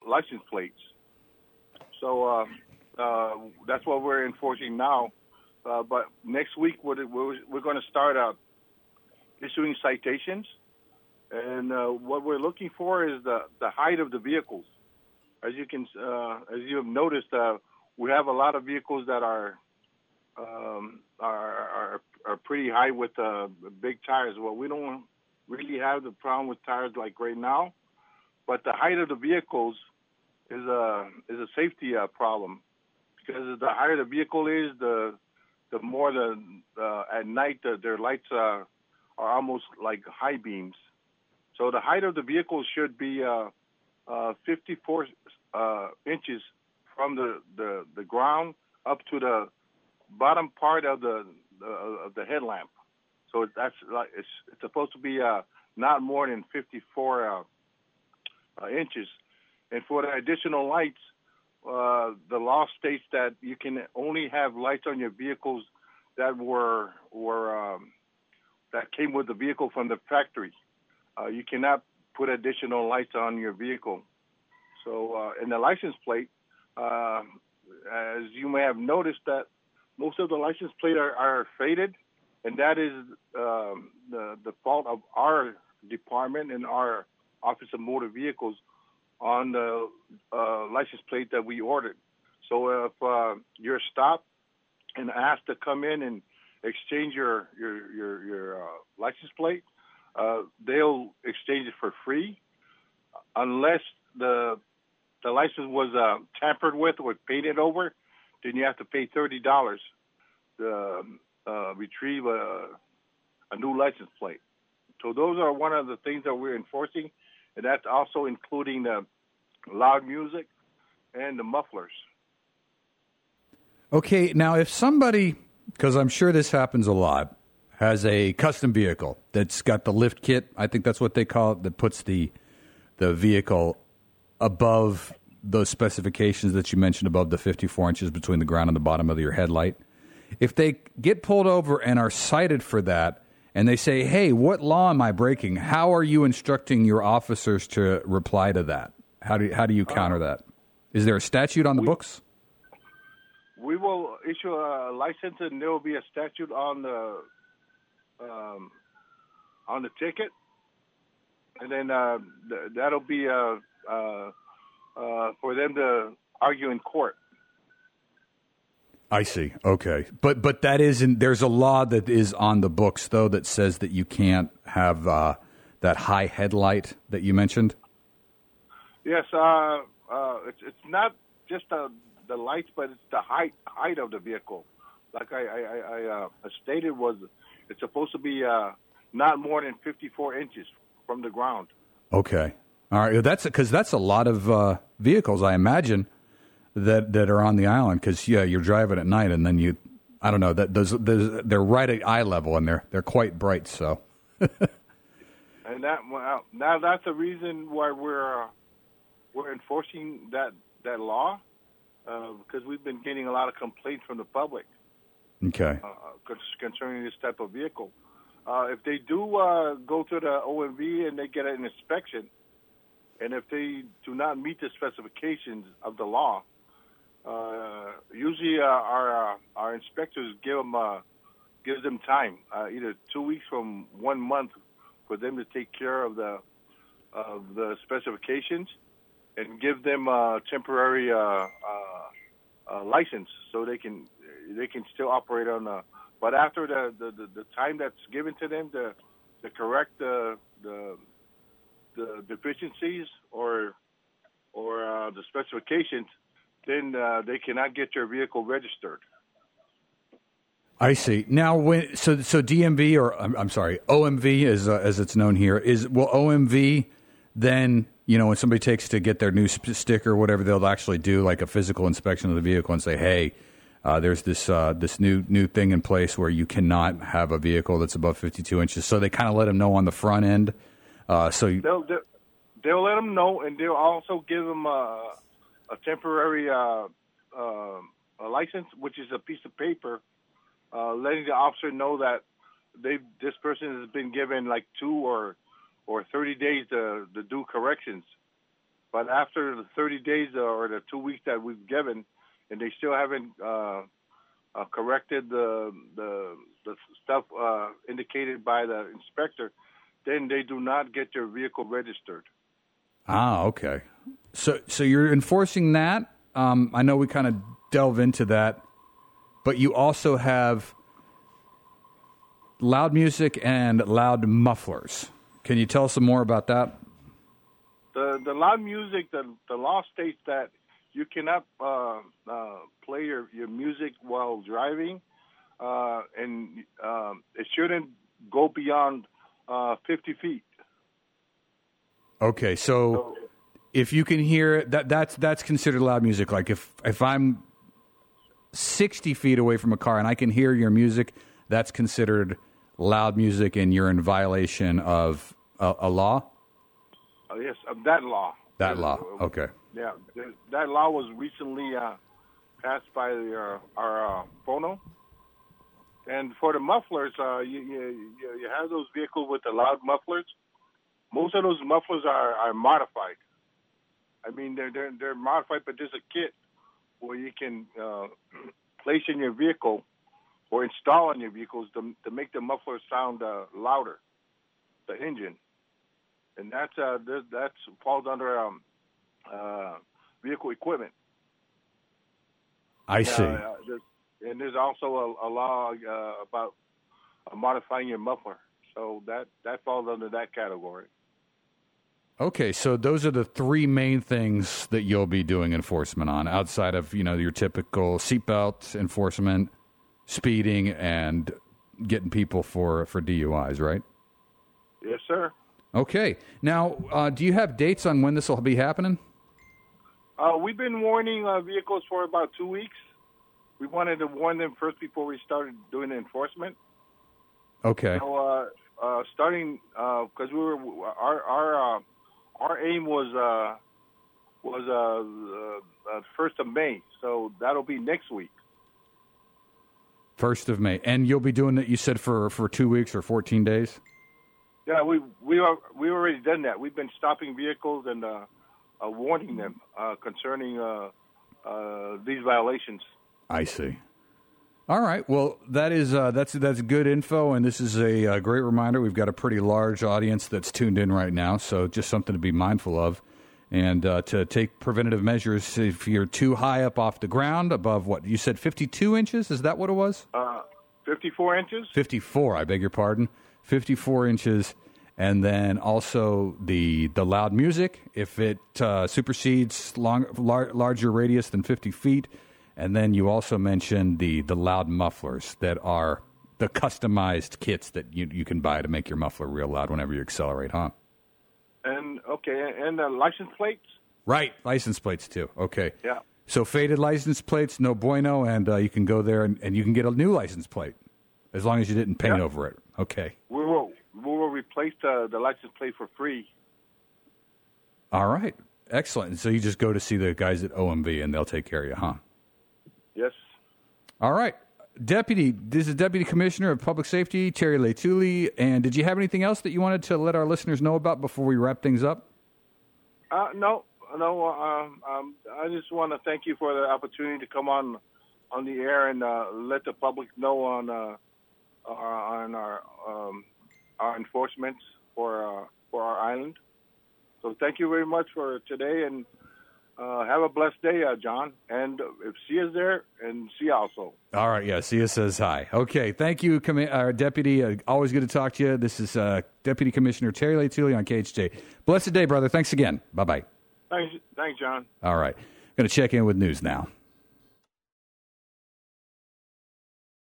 license plates. So that's what we're enforcing now. But next week we're going to start issuing citations, and what we're looking for is the height of the vehicles. As you have noticed, we have a lot of vehicles that are pretty high with big tires. Well, we don't really have the problem with tires like right now, but the height of the vehicles is a safety problem, because the higher the vehicle is, the more at night their lights are almost like high beams. So the height of the vehicle should be 54 inches from the ground up to the bottom part of the headlamp. So that's like it's supposed to be not more than 54 inches. And for the additional lights, the law states that you can only have lights on your vehicles that that came with the vehicle from the factory. You cannot put additional lights on your vehicle. So in the license plate, as you may have noticed, that most of the license plate are faded, and that is the fault of our department and our Office of Motor Vehicles on the license plate that we ordered. So if you're stopped and asked to come in and exchange your license plate, they'll exchange it for free, unless the license was tampered with or painted over. Then you have to pay $30 to retrieve a new license plate. So those are one of the things that we're enforcing, and that's also including the loud music and the mufflers. Okay, now if somebody, because I'm sure this happens a lot, has a custom vehicle that's got the lift kit, I think that's what they call it, that puts the vehicle above those specifications that you mentioned, above the 54 inches between the ground and the bottom of your headlight. If they get pulled over and are cited for that, and they say, hey, what law am I breaking? How are you instructing your officers to reply to that? How do you counter that? Is there a statute on the books? We will issue a license, and there will be a statute on the ticket, and then that'll be for them to argue in court. I see. Okay, but that isn't. There's a law that is on the books though that says that you can't have that high headlight that you mentioned. Yes, it's not just the lights, but it's the height of the vehicle. Like I stated, it's supposed to be not more than 54 inches from the ground. Okay, all right. That's because that's a lot of vehicles, I imagine, that are on the island. Because you're driving at night, and then I don't know that they're right at eye level, and they're quite bright. So, and now that's the reason why we're enforcing that law, because we've been getting a lot of complaints from the public. Okay. Concerning this type of vehicle. If they do go to the OMV and they get an inspection, and if they do not meet the specifications of the law, usually our inspectors gives them time, either 2 weeks from 1 month, for them to take care of the specifications and give them a temporary license so they can still operate on the. But after the time that's given to them to correct the deficiencies or the specifications, then they cannot get your vehicle registered. I see. Now, so DMV, or I'm sorry, OMV, as it's known here, will OMV then, when somebody takes to get their new sticker or whatever, they'll actually do like a physical inspection of the vehicle and say, hey, there's this new thing in place where you cannot have a vehicle that's above 52 inches. So they kind of let them know on the front end. They'll let them know, and they'll also give them a temporary license, which is a piece of paper, letting the officer know that this person has been given like 2 or 30 days to do corrections. But after the 30 days or the 2 weeks that we've given, and they still haven't corrected the stuff indicated by the inspector, then they do not get their vehicle registered. Ah, okay. So you're enforcing that. I know we kind of delve into that, but you also have loud music and loud mufflers. Can you tell us some more about that? The loud music, the law states that you cannot play your music while driving, and it shouldn't go beyond 50 feet. Okay, so if you can hear that's considered loud music. Like if I'm 60 feet away from a car and I can hear your music, that's considered loud music, and you're in violation of a law? Yes, of that law. That law, okay. Yeah, that law was recently passed by our phono. And for the mufflers, you have those vehicles with the loud mufflers. Most of those mufflers are modified. I mean, they're modified, but there's a kit where you can place in your vehicle or install on your vehicles to make the muffler sound louder, the engine, and that falls under vehicle equipment. I see. And there's also a law about modifying your muffler, so that falls under that category. Okay, so those are the three main things that you'll be doing enforcement on, outside of your typical seatbelt enforcement, speeding, and getting people for DUIs, right? Yes, sir. Okay. Now, do you have dates on when this will be happening? We've been warning vehicles for about 2 weeks. We wanted to warn them first before we started doing the enforcement. Okay. So, starting because our aim was 1st of May, so that'll be next week. 1st of May, and you'll be doing it. You said for 2 weeks or 14 days. Yeah, we already done that. We've been stopping vehicles and warning them concerning these violations. I see. All right. Well, that's good info, and this is a great reminder. We've got a pretty large audience that's tuned in right now, so just something to be mindful of, and to take preventative measures if you're too high up off the ground, above what you said, 52 inches. Is that what it was? 54 inches. 54. I beg your pardon. 54 inches, and then also the loud music if it supersedes larger radius than 50 feet. And then you also mentioned the loud mufflers that are the customized kits that you can buy to make your muffler real loud whenever you accelerate, huh? And the license plates? Right, license plates too. Okay. Yeah. So faded license plates, no bueno, and you can go there and you can get a new license plate as long as you didn't paint over it. Okay. We will replace the license plate for free. All right. Excellent. So you just go to see the guys at OMV and they'll take care of you, huh? Yes. All right. This is Deputy Commissioner of Public Safety, Terry Laituli. And did you have anything else that you wanted to let our listeners know about before we wrap things up? No. I just want to thank you for the opportunity to come on the air and let the public know on our enforcements for our island. So thank you very much for today, and have a blessed day, John. And if Sia's there, and Sia also. All right, yeah, Sia says hi. Okay, thank you, Deputy. Always good to talk to you. This is Deputy Commissioner Terry Laituli on KHJ. Blessed day, brother. Thanks again. Bye-bye. Thanks, John. All right. Going to check in with news now.